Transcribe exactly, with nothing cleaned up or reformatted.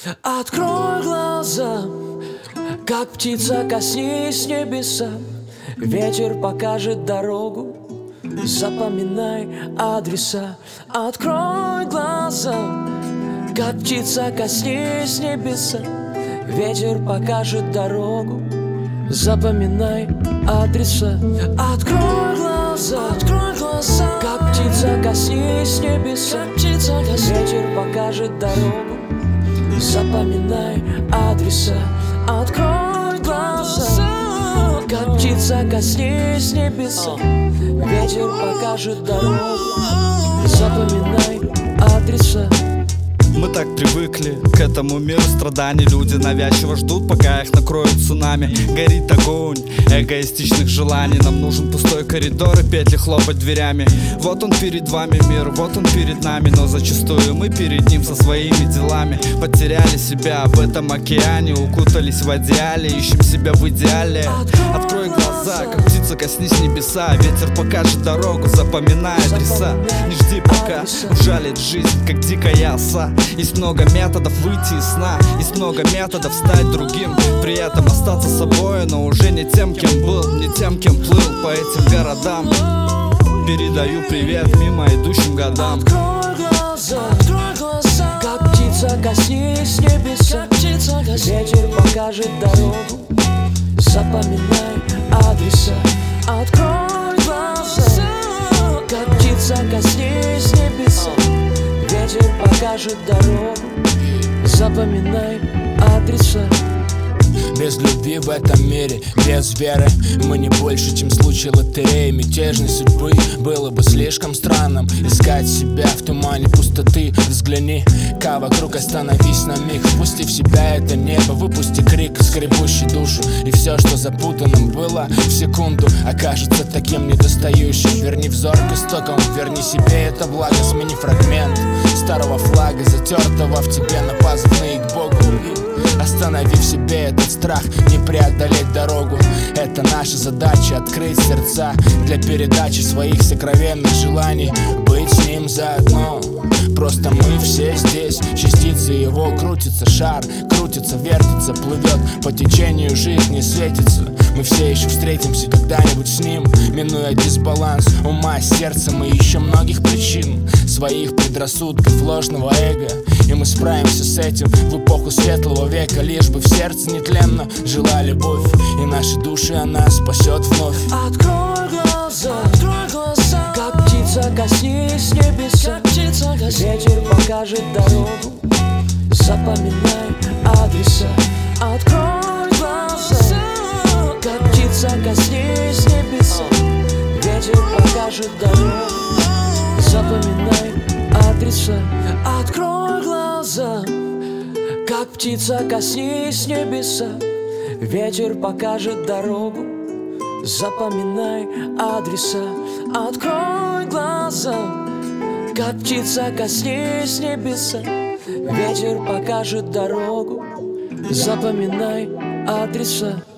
Открой глаза, как птица, коснись небеса. Ветер покажет дорогу, запоминай адреса. Открой глаза, как птица, коснись небеса. Ветер покажет дорогу, запоминай адреса. Открой глаза, открой глаза, как птица, коснись небеса. Ветер покажет дорогу, запоминай адреса. Открой глаза, как птица, коснись небеса. Ветер покажет дорогу, запоминай адреса. Мы так привыкли к этому миру страданий. Люди навязчиво ждут, пока их накроет цунами. Горит огонь эгоистичных желаний. Нам нужен пустой коридор и петли хлопать дверями. Вот он перед вами мир, вот он перед нами. Но зачастую мы перед ним со своими делами. Потеряли себя в этом океане, укутались в одеяле, ищем себя в идеале. Открой глаза, как птица, коснись небеса. Ветер покажет дорогу, запоминай адреса. Не жди, пока ужалит жизнь, как дикая оса. Есть много методов выйти из сна, есть много методов стать другим, при этом остаться собой, но уже не тем, кем был, не тем, кем плыл по этим городам. Передаю привет мимо идущим годам. Открой глаза, открой глаза, как птица, коснись небеса. Ветер покажет дорогу, запоминай адреса. Открой глаза, как птица, коснись небеса. Ветер покажет дорогу, запоминай адреса. Без любви в этом мире, без веры мы не больше, чем случай лотереи мятежной судьбы. Было бы слишком странным искать себя в тумане пустоты. Взгляни-ка вокруг, остановись на миг. Впусти в себя это небо, выпусти крик, скребущий душу. И все, что запутанным было в секунду, окажется таким недостающим. Верни взор к истокам, верни себе это благо. Смени фрагмент старого флага, затертого в тебе на позывные к Богу. Останови в себе этот страх, не преодолеть дорогу. Это наша задача — открыть сердца для передачи своих сокровенных желаний. Быть с ним заодно, просто мы все здесь. Частицы его, крутится шар, крутится, вертится, плывет по течению жизни, светится. Мы все еще встретимся когда-нибудь с ним, минуя дисбаланс ума, сердца. Мы ищем многих причин своих предрассудков, ложного эго. И мы справимся с этим в эпоху светлого века. Лишь бы в сердце нетленно жила любовь, и наши души она спасет вновь. Открой глаза, открой глаза, как птица, коснись небеса. Ветер покажет дорогу, запоминай адреса. Открой глаза, как птица, коснись небеса. Ветер покажет дорогу, запоминай адреса. Открой глаза, как птица, коснись небеса. Ветер покажет дорогу, запоминай адреса. Открой глаза, как птица, коснись небеса. Ветер покажет дорогу, запоминай адреса.